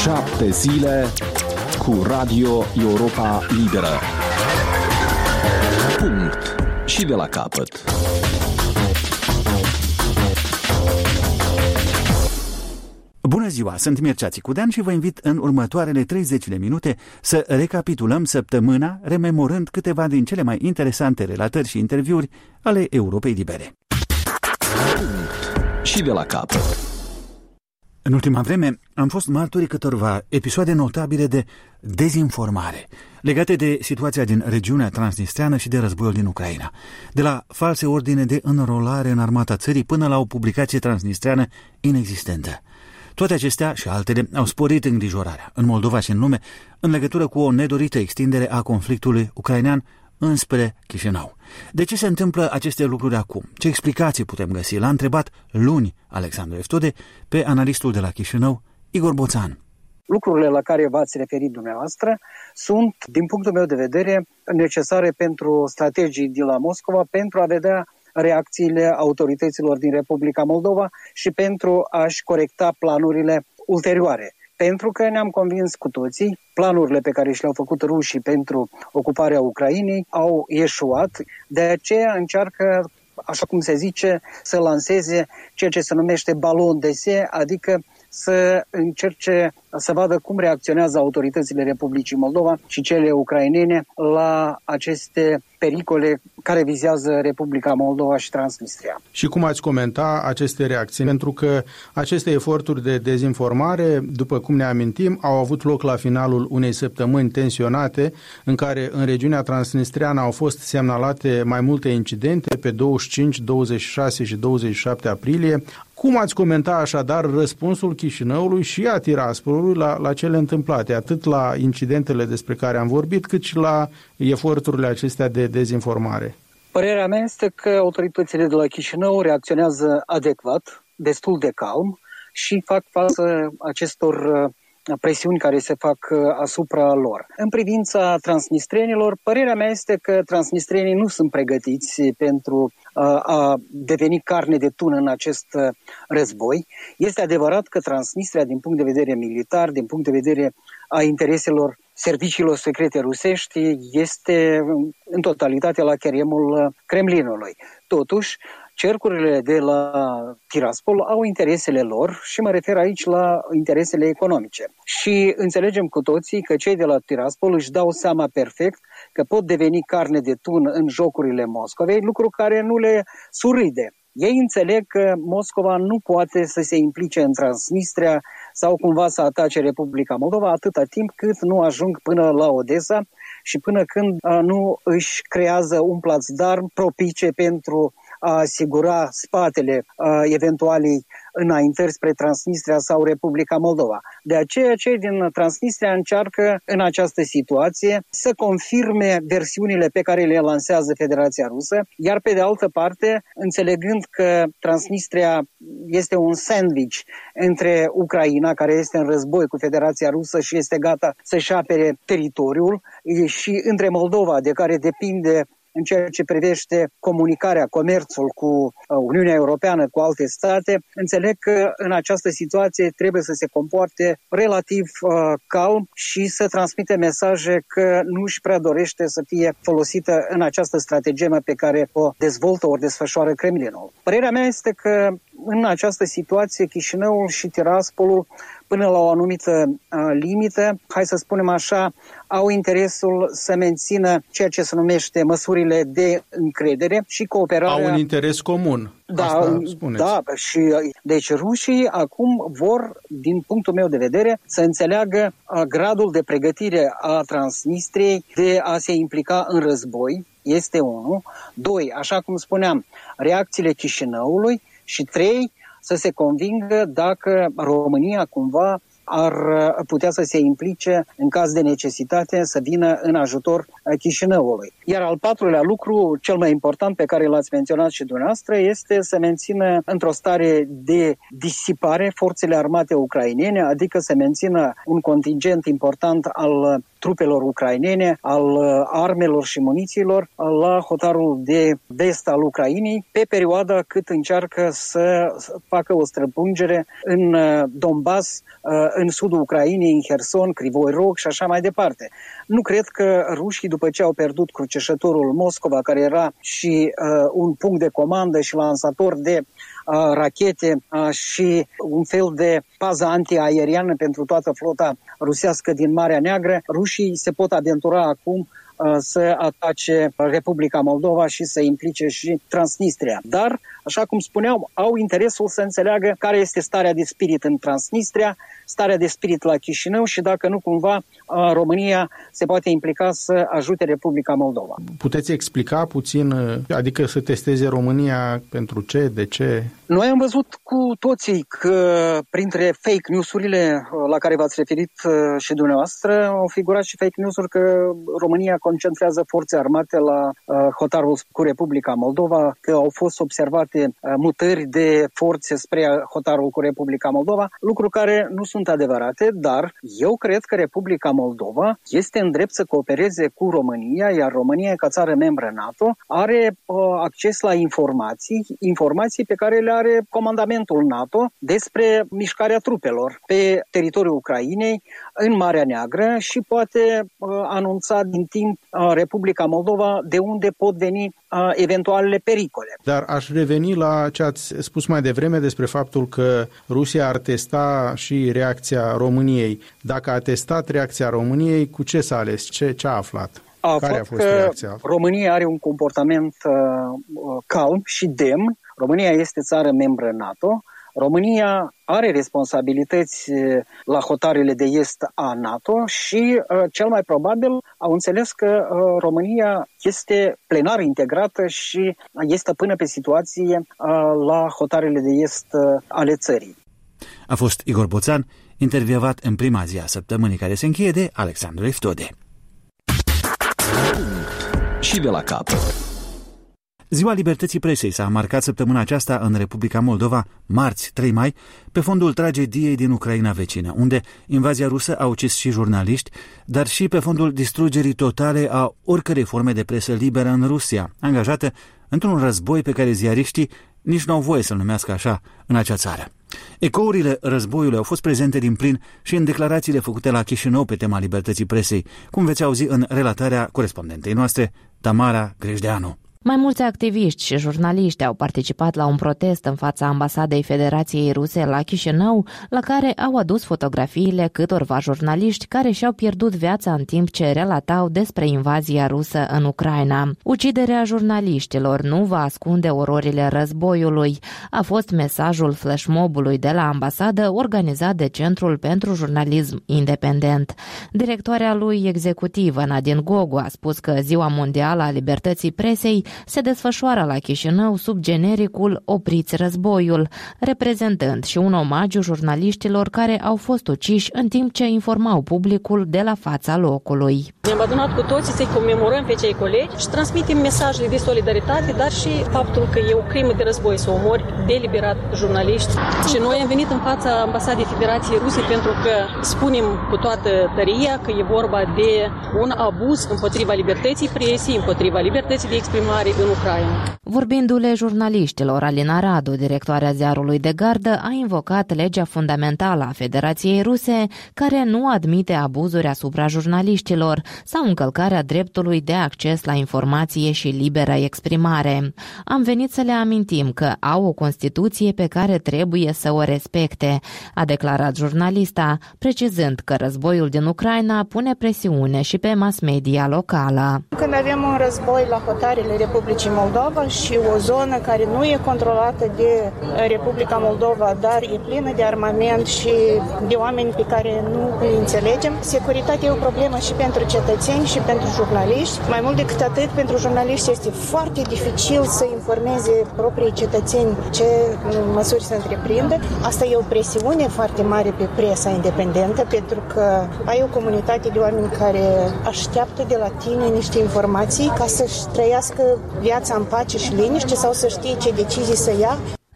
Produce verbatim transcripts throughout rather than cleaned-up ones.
Șapte zile cu Radio Europa Liberă. Punct. Și de la capăt. Bună ziua, sunt Mircea Țicudean și vă invit în următoarele treizeci de minute să recapitulăm săptămâna, rememorând câteva din cele mai interesante relatări și interviuri ale Europei Libere. Punct. Și de la capăt. În ultima vreme am fost martorii câtorva episoade notabile de dezinformare legate de situația din regiunea transnistreană și de războiul din Ucraina. De la false ordine de înrolare în armata țării până la o publicație transnistreană inexistentă. Toate acestea și altele au sporit îngrijorarea în Moldova și în lume în legătură cu o nedorită extindere a conflictului ucrainean înspre Chișinău. De ce se întâmplă aceste lucruri acum? Ce explicații putem găsi? L-a întrebat luni Alexandru Eftode pe analistul de la Chișinău, Igor Boțan. Lucrurile la care v-ați referit dumneavoastră sunt, din punctul meu de vedere, necesare pentru strategii de la Moscova pentru a vedea reacțiile autorităților din Republica Moldova și pentru a-și corecta planurile ulterioare. Pentru că ne-am convins cu toții, planurile pe care și le-au făcut rușii pentru ocuparea Ucrainei au eșuat, de aceea încearcă, așa cum se zice, să lanseze ceea ce se numește balon de se, adică să încerce să vadă cum reacționează autoritățile Republicii Moldova și cele ucrainene la aceste pericole care vizează Republica Moldova și Transnistria. Și cum ați comenta aceste reacții? Pentru că aceste eforturi de dezinformare, după cum ne amintim, au avut loc la finalul unei săptămâni tensionate, în care în regiunea transnistreană au fost semnalate mai multe incidente pe douăzeci și cinci, douăzeci și șase și douăzeci și șapte aprilie. Cum ați comenta așadar răspunsul Chișinăului și a Tiraspolului la, la cele întâmplate, atât la incidentele despre care am vorbit, cât și la eforturile acestea de dezinformare? Părerea mea este că autoritățile de la Chișinău reacționează adecvat, destul de calm și fac față acestor presiuni care se fac asupra lor. În privința transnistrenilor, părerea mea este că transnistrenii nu sunt pregătiți pentru a deveni carne de tun în acest război. Este adevărat că Transnistria, din punct de vedere militar, din punct de vedere a intereselor serviciilor secrete rusești, este în totalitate la cheremul Kremlinului. Totuși, cercurile de la Tiraspol au interesele lor și mă refer aici la interesele economice. Și înțelegem cu toții că cei de la Tiraspol își dau seama perfect că pot deveni carne de tun în jocurile Moscovei, lucru care nu le surâde. Ei înțeleg că Moscova nu poate să se implice în Transnistria sau cumva să atace Republica Moldova atâta timp cât nu ajung până la Odessa și până când nu își creează un plațdarm propice pentru a asigura spatele uh, eventualei înaintări spre Transnistria sau Republica Moldova. De aceea, cei din Transnistria încearcă în această situație să confirme versiunile pe care le lansează Federația Rusă, iar pe de altă parte, înțelegând că Transnistria este un sandwich între Ucraina, care este în război cu Federația Rusă și este gata să-și apere teritoriul, și între Moldova, de care depinde în ceea ce privește comunicarea, comerțul cu Uniunea Europeană, cu alte state, înțeleg că în această situație trebuie să se comporte relativ uh, calm și să transmite mesaje că nu își prea dorește să fie folosită în această strategie pe care o dezvoltă, o desfășoară Kremlinul. Părerea mea este că în această situație Chișinăul și Tiraspolul, până la o anumită uh, limită, hai să spunem așa, au interesul să mențină ceea ce se numește măsurile de încredere și cooperarea. Au un interes comun. Da, asta spuneți. Da, și deci rușii acum vor, din punctul meu de vedere, să înțeleagă uh, gradul de pregătire a Transnistriei de a se implica în război, este unul. Doi, așa cum spuneam, reacțiile Chișinăului și trei, să se convingă dacă România cumva ar putea să se implice în caz de necesitate să vină în ajutor Chișinăului. Iar al patrulea lucru, cel mai important pe care l-ați menționat și dumneavoastră, este să mențină într-o stare de disipare forțele armate ucrainene, adică să mențină un contingent important al trupelor ucrainene, al armelor și munițiilor la hotarul de vest al Ucrainei, pe perioada cât încearcă să facă o străpungere în Donbass, în sudul Ucrainei, în Herson, Crivoi Rog și așa mai departe. Nu cred că rușii, după ce au pierdut cruceșătorul Moscova, care era și uh, un punct de comandă și lansator de uh, rachete uh, și un fel de pază antiaeriană pentru toată flota rusească din Marea Neagră, rușii se pot aventura acum să atace Republica Moldova și să implice și Transnistria. Dar, așa cum spuneam, au interesul să înțeleagă care este starea de spirit în Transnistria, starea de spirit la Chișinău și dacă nu cumva România se poate implica să ajute Republica Moldova. Puteți explica puțin, adică să testeze România pentru ce, de ce? Noi am văzut cu toții că printre fake news-urile la care v-ați referit și dumneavoastră au figurat și fake news-uri că România concentrează forțe armate la uh, hotarul cu Republica Moldova, că au fost observate uh, mutări de forțe spre hotarul cu Republica Moldova, lucruri care nu sunt adevărate, dar eu cred că Republica Moldova este în drept să coopereze cu România, iar România, ca țară membră NATO, are uh, acces la informații, informații pe care le are comandamentul NATO despre mișcarea trupelor pe teritoriul Ucrainei, în Marea Neagră și poate uh, anunța din timp Republica Moldova de unde pot veni uh, eventualele pericole. Dar aș reveni la ce ați spus mai devreme despre faptul că Rusia ar testa și reacția României. Dacă a testat reacția României, cu ce s-a ales? Ce, ce a aflat? A Care a fost reacția? România are un comportament uh, calm și demn. România este țară membră NATO. România are responsabilități la hotarele de est a NATO și uh, cel mai probabil au înțeles că uh, România este plenar integrată și este până pe situație uh, la hotarele de est uh, ale țării. A fost Igor Boțan, intervievat în prima zi a săptămânii care se încheie de Alexandru Eftode. Și de la capăt. Ziua Libertății Presei s-a marcat săptămâna aceasta în Republica Moldova, marți, trei mai, pe fondul tragediei din Ucraina vecină, unde invazia rusă a ucis și jurnaliști, dar și pe fondul distrugerii totale a oricărei forme de presă liberă în Rusia, angajată într-un război pe care ziariștii nici nu au voie să-l numească așa în acea țară. Ecourile războiului au fost prezente din plin și în declarațiile făcute la Chișinău pe tema libertății presei, cum veți auzi în relatarea corespondentei noastre, Tamara Grejdeanu. Mai mulți activiști și jurnaliști au participat la un protest în fața ambasadei Federației Ruse la Chișinău, la care au adus fotografiile câtorva jurnaliști care și-au pierdut viața în timp ce relatau despre invazia rusă în Ucraina. Uciderea jurnaliștilor nu va ascunde ororile războiului, a fost mesajul flashmobului de la ambasadă organizat de Centrul pentru Jurnalism Independent. Directoarea lui executivă, Nadine Gogu, a spus că Ziua Mondială a Libertății Presei se desfășoară la Chișinău sub genericul Opriți războiul, reprezentând și un omagiu jurnaliștilor care au fost uciși în timp ce informau publicul de la fața locului. Ne-am adunat cu toții să-i comemorăm pe cei colegi și transmitem mesajele de solidaritate, dar și faptul că e o crimă de război să omori deliberat jurnaliști. Și noi am venit în fața ambasadei Federației Ruse pentru că spunem cu toată tăria că e vorba de un abuz împotriva libertății presei, împotriva libertății de exprimare în Ucraina. Vorbindu-le jurnaliștilor, Alina Radu, directoarea ziarului de gardă, a invocat legea fundamentală a Federației Ruse, care nu admite abuzuri asupra jurnaliștilor sau încălcarea dreptului de acces la informație și liberă exprimare. Am venit să le amintim că au o Constituție pe care trebuie să o respecte, a declarat jurnalista, precizând că războiul din Ucraina pune presiune și pe mass media locală. Când avem un război la hotarele Republicii Moldova și o zonă care nu e controlată de Republica Moldova, dar e plină de armament și de oameni pe care nu îi înțelegem, securitatea e o problemă și pentru cetățeni și pentru jurnaliști. Mai mult decât atât, pentru jurnaliști este foarte dificil să informeze proprii cetățeni ce măsuri să întreprindă. Asta e o presiune foarte mare pe presa independentă, pentru că ai o comunitate de oameni care așteaptă de la tine niște informații ca să-și trăiască viața în pace și liniște sau să știe ce decizii să ia.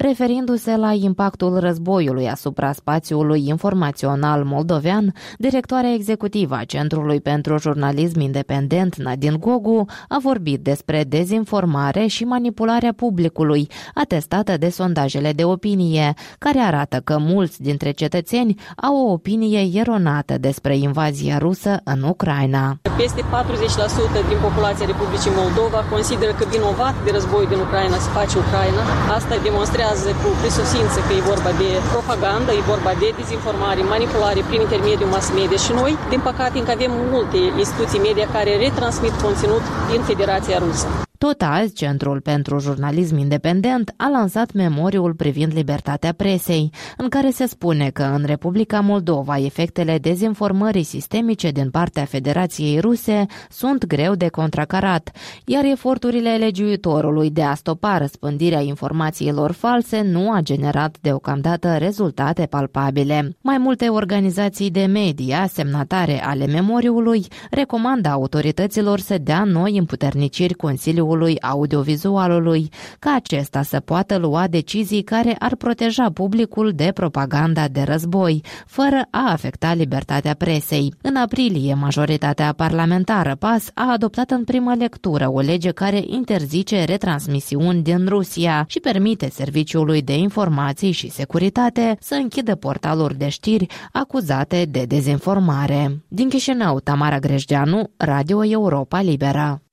Referindu-se la impactul războiului asupra spațiului informațional moldovean, directoarea executivă a Centrului pentru Jurnalism Independent, Nadine Gogu, a vorbit despre dezinformare și manipularea publicului, atestată de sondajele de opinie, care arată că mulți dintre cetățeni au o opinie eronată despre invazia rusă în Ucraina. Peste patruzeci la sută din populația Republicii Moldova consideră că vinovat de război din Ucraina se face Ucraina. Asta demonstrează cu prisosință că e vorba de propagandă, e vorba de dezinformare, manipulare prin intermediul mass media și noi, din păcate, încă avem multe instituții media care retransmit conținut din Federația Rusă. Tot azi, Centrul pentru Jurnalism Independent a lansat memoriul privind libertatea presei, în care se spune că în Republica Moldova efectele dezinformării sistemice din partea Federației Ruse sunt greu de contracarat, iar eforturile legiuitorului de a stopa răspândirea informațiilor false nu a generat deocamdată rezultate palpabile. Mai multe organizații de media, semnatare ale memoriului, recomandă autorităților să dea noi împuterniciri Consiliului audiovizualului, ca acesta să poată lua decizii care ar proteja publicul de propaganda de război, fără a afecta libertatea presei. În aprilie, majoritatea parlamentară P A S a adoptat în primă lectură o lege care interzice retransmisiuni din Rusia și permite Serviciului de Informații și Securitate să închidă portaluri de știri acuzate de dezinformare. Din Chișinău, Tamara Grejdeanu, Radio Europa Liberă.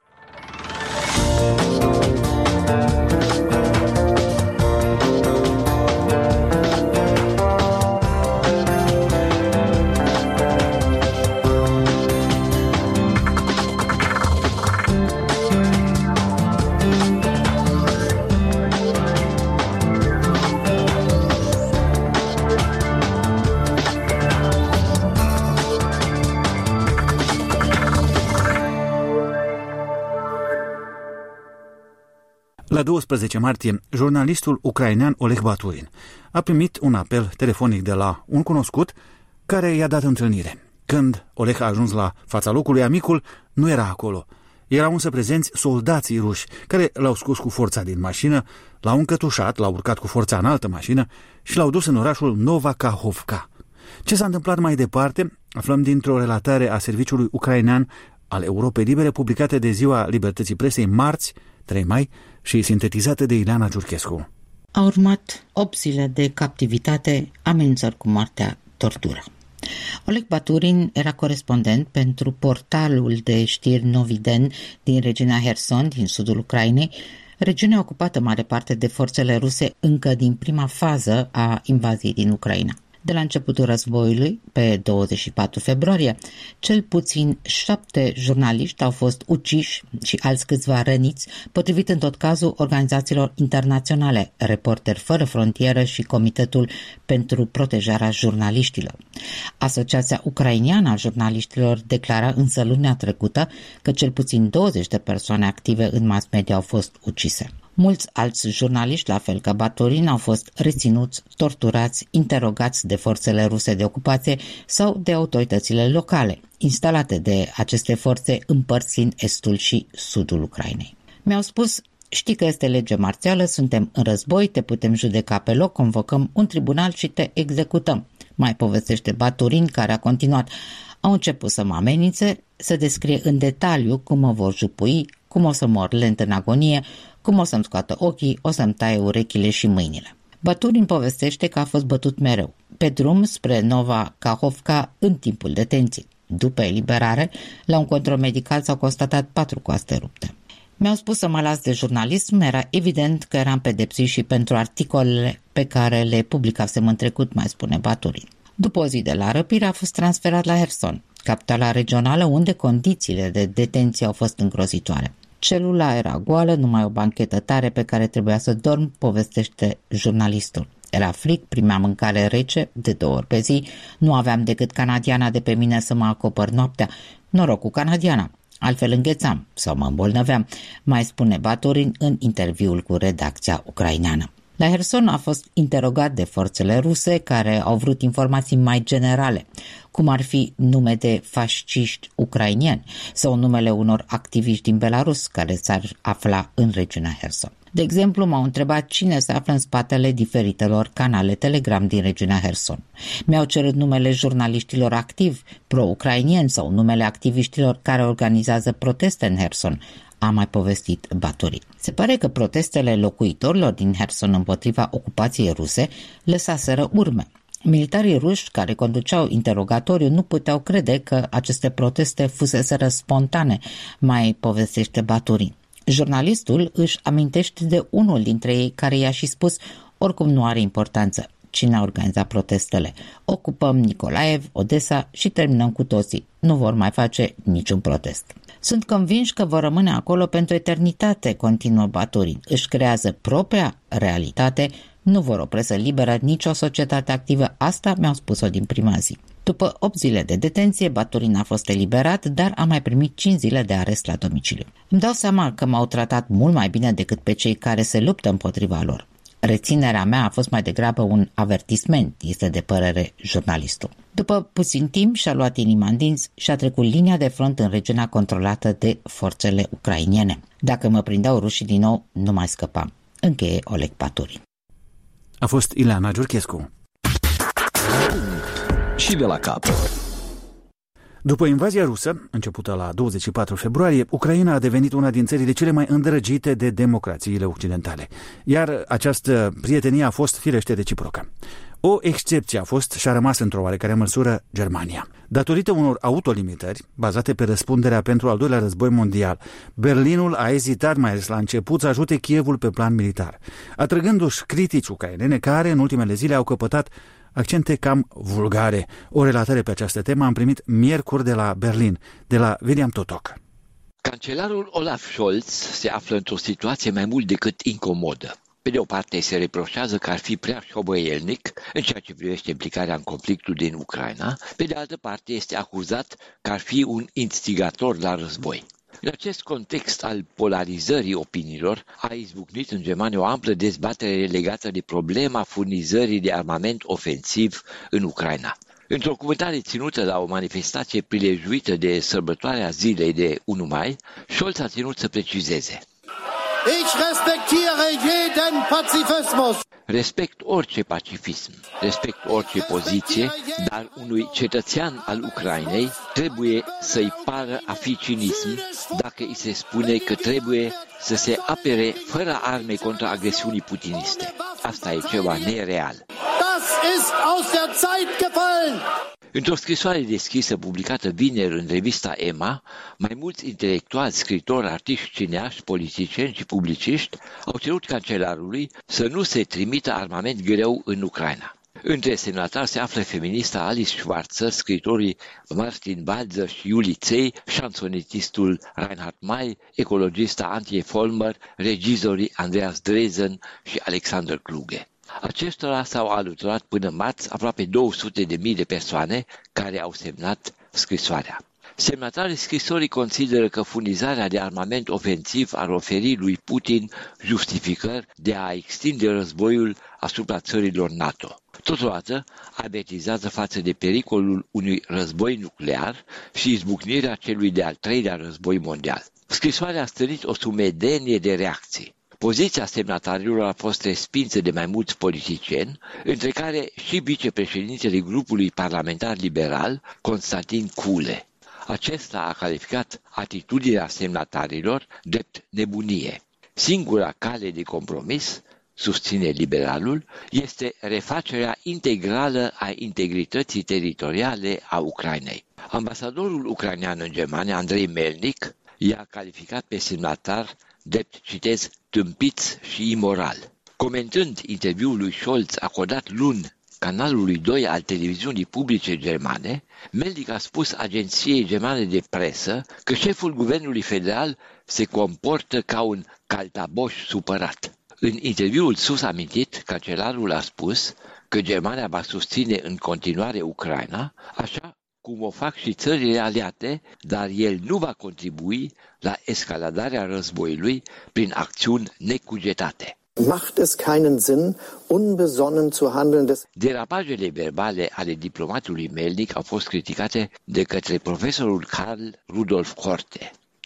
La douăsprezece martie, jurnalistul ucrainean Oleg Baturin a primit un apel telefonic de la un cunoscut care i-a dat întâlnire. Când Oleg a ajuns la fața locului, amicul nu era acolo. Erau însă prezenți soldații ruși care l-au scos cu forța din mașină, l-au încătușat, l-au urcat cu forța în altă mașină și l-au dus în orașul Nova Kahovka. Ce s-a întâmplat mai departe, aflăm dintr-o relatare a Serviciului Ucrainean al Europei Libere, publicată de Ziua Libertății Presei marți, trei mai, și sintetizată de Ileana Giurchescu. A urmat opt zile de captivitate, amenințări cu moartea, tortură. Oleg Baturin era corespondent pentru portalul de știri Noviden din regiunea Herson, din sudul Ucrainei, regiunea ocupată mare parte de forțele ruse încă din prima fază a invaziei din Ucraina. De la începutul războiului, pe douăzeci și patru februarie, cel puțin șapte jurnaliști au fost uciși și alți câțiva răniți, potrivit în tot cazul organizațiilor internaționale, Reporteri Fără Frontieră și Comitetul pentru Protejarea Jurnaliștilor. Asociația ucraineană a jurnaliștilor declara însă lunea trecută că cel puțin douăzeci de persoane active în mass media au fost ucise. Mulți alți jurnaliști, la fel ca Baturin, au fost reținuți, torturați, interogați de forțele ruse de ocupație sau de autoritățile locale, instalate de aceste forțe împărțind estul și sudul Ucrainei. Mi-au spus: știi că este lege marțială, suntem în război, te putem judeca pe loc, convocăm un tribunal și te executăm. Mai povestește Baturin, care a continuat: au început să mă amenințe, să descrie în detaliu cum mă vor jupui, cum o să mor lent în agonie, cum o să-mi scoată ochii, o să-mi taie urechile și mâinile. Baturin povestește că a fost bătut mereu, pe drum spre Nova Kahovka în timpul detenției. După eliberare, la un control medical s-au constatat patru coaste rupte. Mi-au spus să mă las de jurnalism, era evident că eram pedepsit și pentru articolele pe care le publicasem în trecut, mai spune Baturin. După o zi de la răpire a fost transferat la Herson, capitala regională, unde condițiile de detenție au fost îngrozitoare. Celula era goală, numai o banchetă tare pe care trebuia să dorm, povestește jurnalistul. Era frig, primeam mâncare rece de două ori pe zi, nu aveam decât canadiana de pe mine să mă acopăr noaptea. Noroc cu canadiana, altfel înghețam sau mă îmbolnăveam, mai spune Baturin în interviul cu redacția ucraineană. La Herson a fost interogat de forțele ruse, care au vrut informații mai generale, cum ar fi nume de fasciști ucrainieni sau numele unor activiști din Belarus care s-ar afla în regiunea Herson. De exemplu, m-au întrebat cine se află în spatele diferitelor canale Telegram din regiunea Herson. Mi-au cerut numele jurnaliștilor activi, pro-ucrainieni sau numele activiștilor care organizează proteste în Herson, a mai povestit Batorin. Se pare că protestele locuitorilor din Herson împotriva ocupației ruse lăsaseră urme. Militarii ruși care conduceau interogatoriu nu puteau crede că aceste proteste fuseseră spontane, mai povestește Batorin. Jurnalistul își amintește de unul dintre ei care i-a și spus: oricum nu are importanță cine a organizat protestele. Ocupăm Nicolaev, Odessa și terminăm cu toții. Nu vor mai face niciun protest. Sunt convinși că vor rămâne acolo pentru eternitate, continuă Batorin. Își creează propria realitate, nu vor o presă liberă, nicio societate activă. Asta mi-au spus-o din prima zi. După opt zile de detenție, Batorin a fost eliberat, dar a mai primit cinci zile de arest la domiciliu. Îmi dau seama că m-au tratat mult mai bine decât pe cei care se luptă împotriva lor. Reținerea mea a fost mai degrabă un avertisment, este de părere jurnalistul. După puțin timp și-a luat inima în dinți și a trecut linia de front în regiunea controlată de forțele ucrainene. Dacă mă prindeau rușii din nou, nu mai scăpam. Încheie Oleg Batorin. A fost Ileana Giurchescu. Și de la capăt. După invazia rusă, începută la douăzeci și patru februarie, Ucraina a devenit una din țările cele mai îndrăgite de democrațiile occidentale, iar această prietenie a fost firește reciprocă. O excepție a fost și a rămas într-o oarecare măsură Germania. Datorită unor autolimitări bazate pe răspunderea pentru al doilea război mondial, Berlinul a ezitat mai ales la început să ajute Kievul pe plan militar, atrăgându-și critici ucrainene care în ultimele zile au căpătat accente cam vulgare. O relatare pe această temă am primit miercuri de la Berlin, de la William Totok. Cancelarul Olaf Scholz se află într-o situație mai mult decât incomodă. Pe de o parte se reproșează că ar fi prea șobăielnic în ceea ce privește implicarea în conflictul din Ucraina, pe de altă parte este acuzat că ar fi un instigator la război. În acest context al polarizării opiniilor a izbucnit în Germania o amplă dezbatere legată de problema furnizării de armament ofensiv în Ucraina. Într-o cuvântare ținută la o manifestație prilejuită de sărbătoarea zilei de unu mai, Scholz a ținut să precizeze: Ich respektiere jeden Pazifismus. Respect orice pacifism, respect orice poziție, dar unui cetățean al Ucrainei trebuie să-i pară a fi cinism dacă îi se spune că trebuie să se apere fără arme contra agresiunii putiniste. Asta e ceva nereal. Das ist aus der Zeit gefallen. Într-o scrisoare deschisă publicată vineri în revista Emma, mai mulți intelectuali, scritori, artiști, cineaști, politicieni și publiciști au cerut cancelarului să nu se trimită armament greu în Ucraina. Între semnatari se află feminista Alice Schwarzer, scritorii Martin Balzer și Iuli Tsei, șansonetistul Reinhard May, ecologista Antje Vollmer, regizorii Andreas Dresen și Alexander Kluge. Acestora s-au alăturat până marți aproape două sute de mii de persoane care au semnat scrisoarea. Semnatarii scrisorii consideră că furnizarea de armament ofensiv ar oferi lui Putin justificări de a extinde războiul asupra țărilor NATO. Totodată avertizează față de pericolul unui război nuclear și izbucnirea celui de-al treilea război mondial. Scrisoarea a stârnit o sumedenie de reacții. Poziția semnatarilor a fost respinsă de mai mulți politicieni, între care și vicepreședintele grupului parlamentar liberal, Constantin Cule. Acesta a calificat atitudinea semnatarilor drept nebunie. Singura cale de compromis, susține liberalul, este refacerea integrală a integrității teritoriale a Ucrainei. Ambasadorul ucrainean în Germania, Andrei Melnik, i-a calificat pe semnatar drept, citez, tâmpiți și imoral. Comentând interviul lui Scholz acordat luni canalului doi al televiziunii publice germane, Melnik a spus agenției germane de presă că șeful guvernului federal se comportă ca un caltaboș supărat. În interviul sus amintit, cancelarul a spus că Germania va susține în continuare Ucraina, așa cum o fac și țările aliate, dar el nu va contribui la escaladarea războiului prin acțiuni necugetate. Macht es keinen Sinn, unbesonnen zu handeln des... Derapajele verbale ale diplomatului Melnik au fost criticate de către profesorul Karl Rudolf Korte.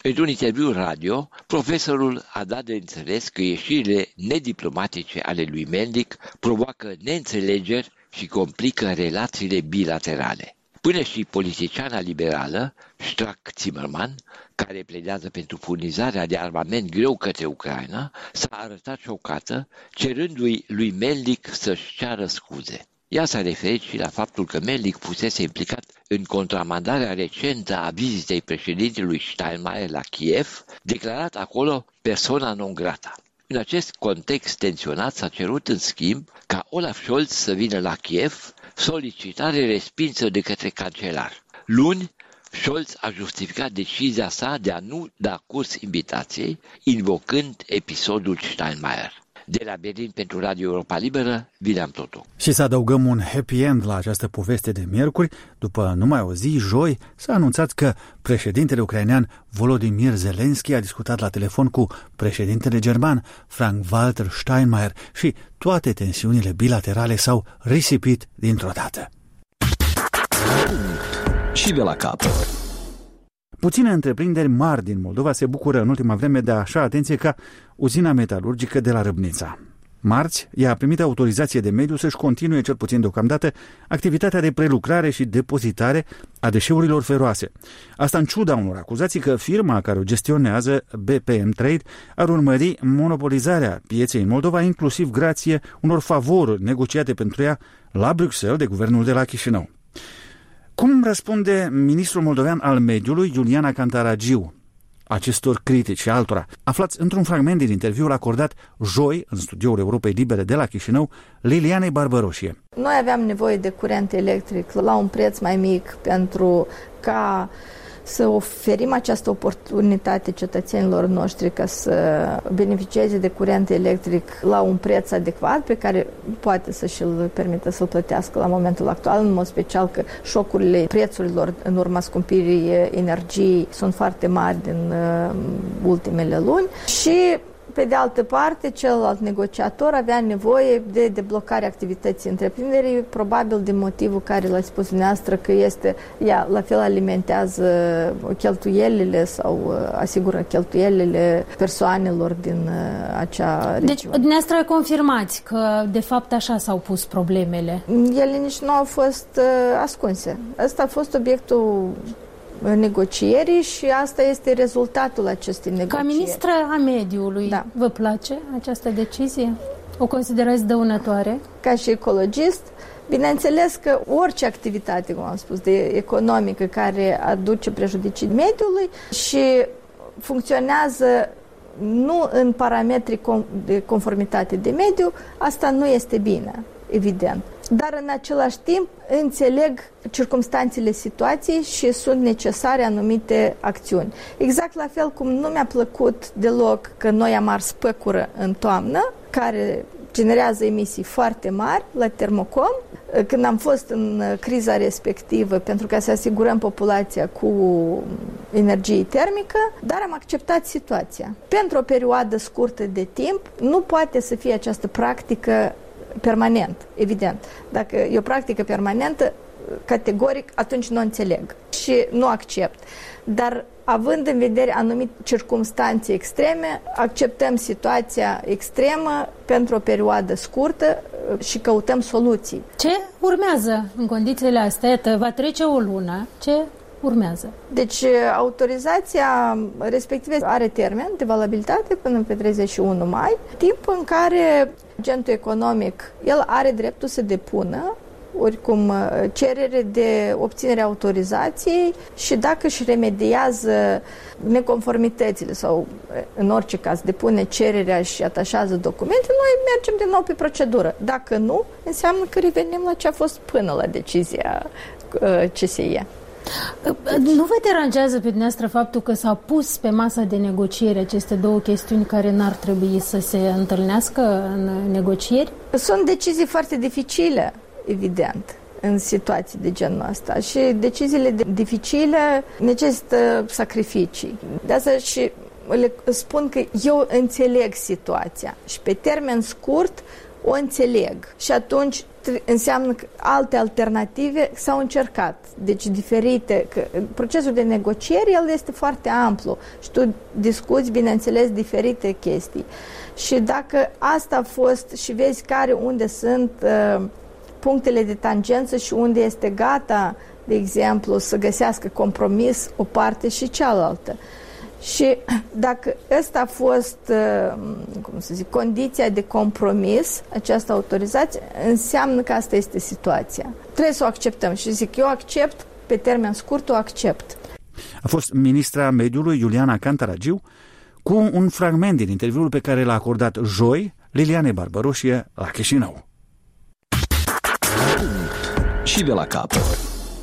Într-un interviu radio, profesorul a dat de înțeles că ieșirile nediplomatice ale lui Melnik provoacă neînțelegeri și complică relațiile bilaterale. Până și politiciana liberală, Strack-Zimmermann, care pledează pentru furnizarea de armament greu către Ucraina, s-a arătat șocată, cerându-i lui Melnik să-și ceară scuze. Ea s-a referit și la faptul că Melnik fusese implicat în contramandarea recentă a vizitei președintelui Steinmeier la Kiev, declarat acolo persona non grata. În acest context tensionat s-a cerut în schimb ca Olaf Scholz să vină la Kiev, solicitare respinsă de către cancelar. Luni, Scholz a justificat decizia sa de a nu da curs invitației, invocând episodul Steinmeier. De la Berlin pentru Radio Europa Liberă, William Totu. Și să adăugăm un happy end la această poveste de miercuri. După numai o zi, joi, s-a anunțat că președintele ucrainean Volodymyr Zelensky a discutat la telefon cu președintele german Frank-Walter Steinmeier și toate tensiunile bilaterale s-au risipit dintr-o dată. Și de la capăt. Puține întreprinderi mari din Moldova se bucură în ultima vreme de așa atenție ca uzina metalurgică de la Râbnița. Marți, ea a primit autorizație de mediu să-și continue, cel puțin deocamdată, activitatea de prelucrare și depozitare a deșeurilor feroase. Asta în ciuda unor acuzații că firma care o gestionează, B P M Trade, ar urmări monopolizarea pieței în Moldova, inclusiv grație unor favoruri negociate pentru ea la Bruxelles de guvernul de la Chișinău. Cum răspunde ministrul moldovean al mediului, Iuliana Cantaragiu, acestor critici și altora? Aflați într-un fragment din interviul acordat joi în studioul Europei Libere de la Chișinău, Lilianei Barbaroșie. Noi aveam nevoie de curent electric la un preț mai mic pentru ca să oferim această oportunitate cetățenilor noștri ca să beneficieze de curent electric la un preț adecvat pe care poate să și-l permită să-l plătească la momentul actual, în mod special că șocurile prețurilor în urma scumpirii energiei sunt foarte mari din uh, ultimele luni și pe de altă parte, celălalt negociator avea nevoie de deblocarea activității întreprinderii, probabil din motivul care l-a spus dumneavoastră că este, ea la fel alimentează cheltuielile sau asigură cheltuielile persoanelor din acea regiune. Deci, dumneavoastră confirmați că de fapt așa s-au pus problemele? Ele nici nu au fost uh, ascunse. Asta a fost obiectul negocierii și asta este rezultatul acestei negocieri. Ca ministră a mediului, da. Vă place această decizie? O considerați dăunătoare? Ca și ecologist, bineînțeles că orice activitate, cum am spus, de economică care aduce prejudicii mediului și funcționează nu în parametri de conformitate de mediu, asta nu este bine, evident. Dar în același timp înțeleg circumstanțele situației și sunt necesare anumite acțiuni. Exact la fel cum nu mi-a plăcut deloc că noi am ars păcură în toamnă, care generează emisii foarte mari la Termocom, când am fost în criza respectivă pentru ca să asigurăm populația cu energie termică, dar am acceptat situația. Pentru o perioadă scurtă de timp nu poate să fie această practică permanent, evident. Dacă e o practică permanentă, categoric, atunci nu înțeleg și nu accept. Dar având în vedere anumite circumstanțe extreme, acceptăm situația extremă pentru o perioadă scurtă și căutăm soluții. Ce urmează în condițiile astea? Va trece o lună. Ce urmează? Deci autorizația respectivă are termen de valabilitate până pe treizeci și unu mai, timp în care agentul economic el are dreptul să depună oricum cerere de obținere a autorizației și dacă își remediază neconformitățile sau în orice caz depune cererea și atașează documente, noi mergem din nou pe procedură. Dacă nu, înseamnă că revenim la ce a fost până la decizia C S E. Nu vă deranjează pe dumneavoastră faptul că s-a pus pe masa de negociere aceste două chestiuni care n-ar trebui să se întâlnească în negocieri? Sunt decizii foarte dificile, evident, în situații de genul ăsta și deciziile dificile necesită sacrificii. De asta și le spun că eu înțeleg situația și pe termen scurt o înțeleg. Și atunci înseamnă că alte alternative s-au încercat, deci diferite. Că procesul de negociere, el este foarte amplu și tu discuți, bineînțeles, diferite chestii. Și dacă asta a fost și vezi care, unde sunt uh, punctele de tangență și unde este gata, de exemplu, să găsească compromis o parte și cealaltă. Și dacă ăsta a fost, cum să zic, condiția de compromis, această autorizație, înseamnă că asta este situația. Trebuie să o acceptăm și zic, eu accept, pe termen scurt o accept. A fost ministra mediului Iuliana Cantaragiu cu un fragment din interviul pe care l-a acordat joi Liliane Barbaroșie la Chișinău. Și de la capăt.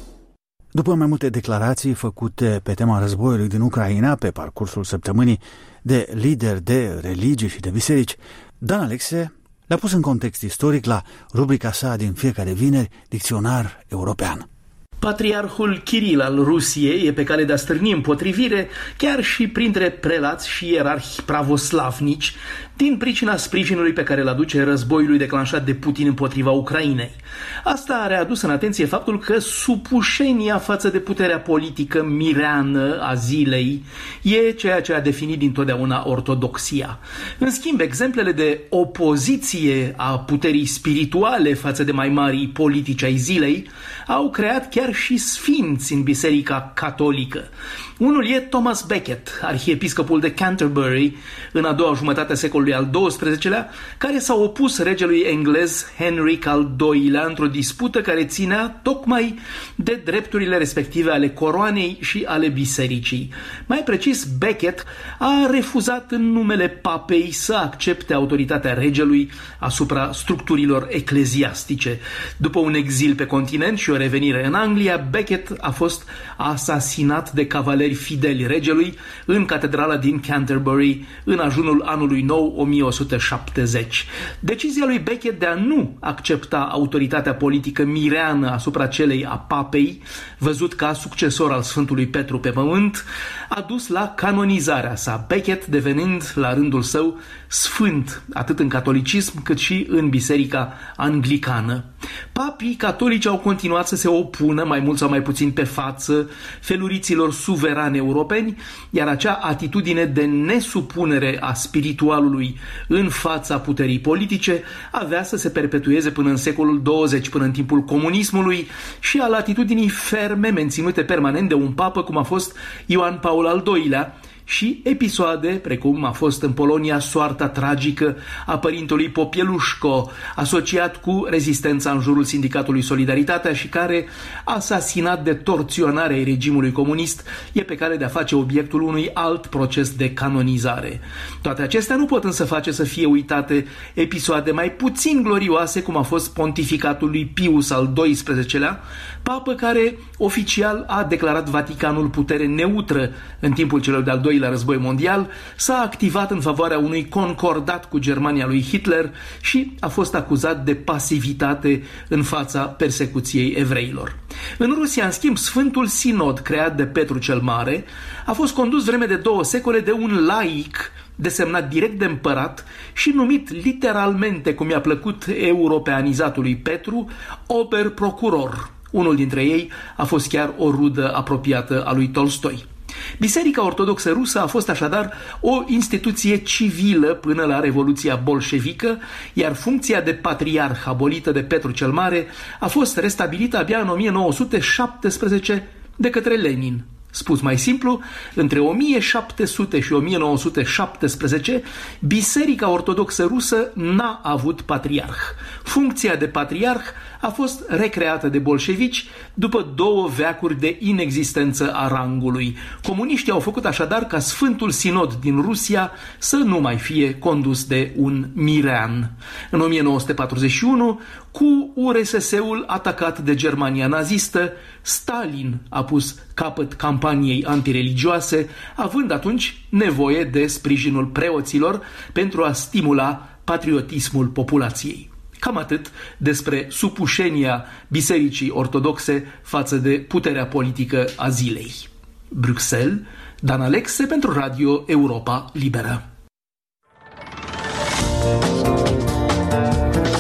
După mai multe declarații făcute pe tema războiului din Ucraina pe parcursul săptămânii de lideri de religii și de biserici, Dan Alexe le-a pus în context istoric la rubrica sa din fiecare vineri, Dicționar European. Patriarhul Kiril al Rusiei e pe cale de a stârni împotrivire chiar și printre prelați și ierarhi pravoslavnici din pricina sprijinului pe care îl aduce războiului declanșat de Putin împotriva Ucrainei. Asta a readus în atenție faptul că supușenia față de puterea politică mireană a zilei e ceea ce a definit dintotdeauna ortodoxia. În schimb, exemplele de opoziție a puterii spirituale față de mai marii politici ai zilei au creat chiar și sfinți în Biserica Catolică. Unul e Thomas Becket, arhiepiscopul de Canterbury în a doua jumătate a secolului al douăsprezecelea, care s-a opus regelui englez Henric al doilea într-o dispută care ținea tocmai de drepturile respective ale coroanei și ale bisericii. Mai precis, Becket a refuzat în numele papei să accepte autoritatea regelui asupra structurilor ecleziastice. După un exil pe continent și o revenire în Anglia, Becket a fost asasinat de cavaleri fideli regelui în catedrala din Canterbury în ajunul anului nou o mie o sută șaptezeci. Decizia lui Becket de a nu accepta autoritatea politică mireană asupra celei a papei, văzut ca succesor al Sfântului Petru pe pământ, a dus la canonizarea sa, Becket devenind la rândul său sfânt atât în catolicism cât și în biserica anglicană. Papii catolici au continuat să se opună, mai mult sau mai puțin pe față, feluriților suverani europeni, iar acea atitudine de nesupunere a spiritualului în fața puterii politice avea să se perpetueze până în secolul douăzeci, până în timpul comunismului și al atitudinii ferme menținute permanent de un papă cum a fost Ioan Paul al doilea, și episoade, precum a fost în Polonia soarta tragică a părintelui Popielușco, asociat cu rezistența în jurul sindicatului Solidaritatea și care, asasinat de torționarea regimului comunist, e pe cale de a face obiectul unui alt proces de canonizare. Toate acestea nu pot însă face să fie uitate episoade mai puțin glorioase, cum a fost pontificatul lui Pius al doisprezecelea, papă care oficial a declarat Vaticanul putere neutră în timpul celor de-al doilea război mondial, s-a activat în favoarea unui concordat cu Germania lui Hitler și a fost acuzat de pasivitate în fața persecuției evreilor. În Rusia, în schimb, Sfântul Sinod, creat de Petru cel Mare, a fost condus vreme de două secole de un laic desemnat direct de împărat și numit literalmente, cum i-a plăcut europeanizatului Petru, ober procuror. Unul dintre ei a fost chiar o rudă apropiată a lui Tolstoi. Biserica Ortodoxă Rusă a fost așadar o instituție civilă până la Revoluția bolșevică, iar funcția de patriarh abolită de Petru cel Mare a fost restabilită abia în o mie nouă sute șaptesprezece de către Lenin. Spus mai simplu, între o mie șapte sute și o mie nouă sute șaptesprezece, Biserica Ortodoxă Rusă n-a avut patriarh. Funcția de patriarh a fost recreată de bolșevici după două veacuri de inexistență a rangului. Comuniștii au făcut așadar ca Sfântul Sinod din Rusia să nu mai fie condus de un mirean. În o mie nouă sute patruzeci și unu, cu U R S S-ul atacat de Germania nazistă, Stalin a pus capăt campaniei antireligioase, având atunci nevoie de sprijinul preoților pentru a stimula patriotismul populației. Cam atât despre supușenia Bisericii Ortodoxe față de puterea politică a zilei. Bruxelles, Dan Alexe pentru Radio Europa Liberă.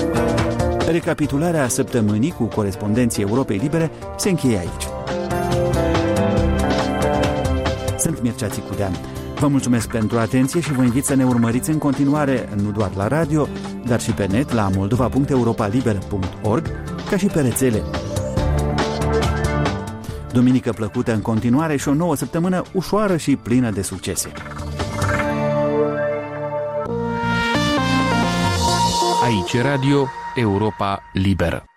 Recapitularea săptămânii cu corespondenții Europei Libere se încheie aici. Sunt Mircea Țicudean. Vă mulțumesc pentru atenție și vă invit să ne urmăriți în continuare, nu doar la radio, dar și pe net la moldova punct europaliber punct org, ca și pe rețele. Duminică plăcută în continuare și o nouă săptămână ușoară și plină de succese. Aici Radio Europa Liberă.